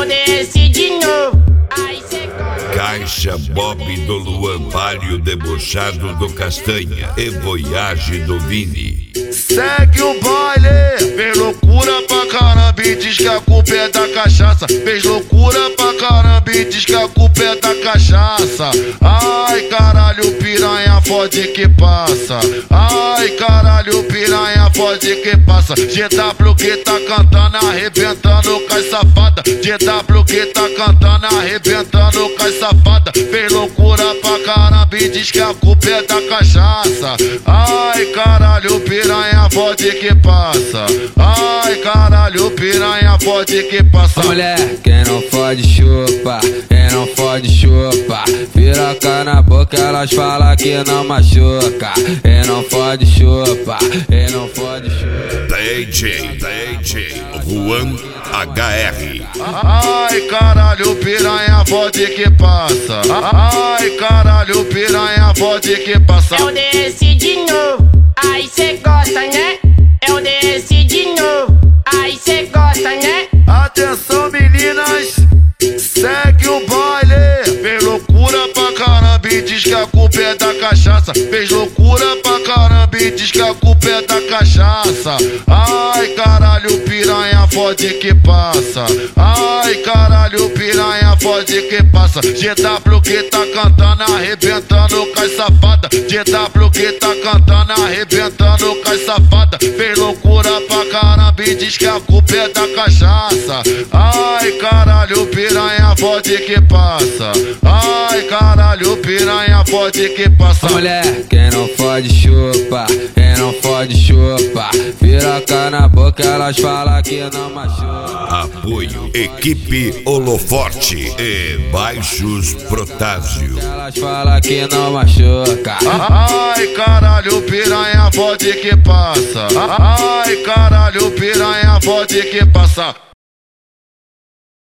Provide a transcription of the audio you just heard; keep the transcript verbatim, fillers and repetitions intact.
Eu desci de novo. Aí cê Caixa Bob do Luan, Palio debochado do Castanha e Voyage do Vini. Segue o baile, fez loucura pra caramba e diz que a culpa é da cachaça. Fez loucura pra caramba e diz que a culpa é da cachaça. Ai caralho, piranha fode que passa. Ai caralho, piranha fode que passa. G W que tá cantando, arrebentando com as safada. G W que tá cantando, arrebentando com as safada. Fez loucura pra caramba e diz que a culpa é da cachaça. Ai caralho, piranha fode que passa. Ai caralho, piranha fode que passa. Mulher, quem não fode chupa, quem não fode chupa. Piroca na boca, elas falam que não machuca. Quem não fode chupa, quem não fode chupa. D J, D J Juan H R. Ai caralho, piranha fode que passa. Ai caralho, piranha fode que passa. Eu desci de novo. Aí cê gosta, né? Eu desci de novo. Aí cê gosta, né? Atenção meninas, segue o baile. Fez loucura pra caramba e diz que a culpa é da cachaça. Fez loucura pra caramba e diz que a culpa é da cachaça. Ai caralho, piranha fode que passa. Ai caralho, piranha fode que passa. G W que tá cantando, arrebentando com as safada. G W que tá cantando, arrebentando com as safada. Fez loucura pra caramba e diz que a culpa é da cachaça. Ai caralho, piranha fode que passa. Ai caralho, piranha fode que passa. Mulher, quem não fode chupa, quem não fode chupa. Piroca na boca, elas falam que não machuca. Apoio Equipe Holoforte e Baixos Protásio. Elas falam que não machuca. Ai caralho, piranha fode que passa. Ai caralho, piranha fode que passa.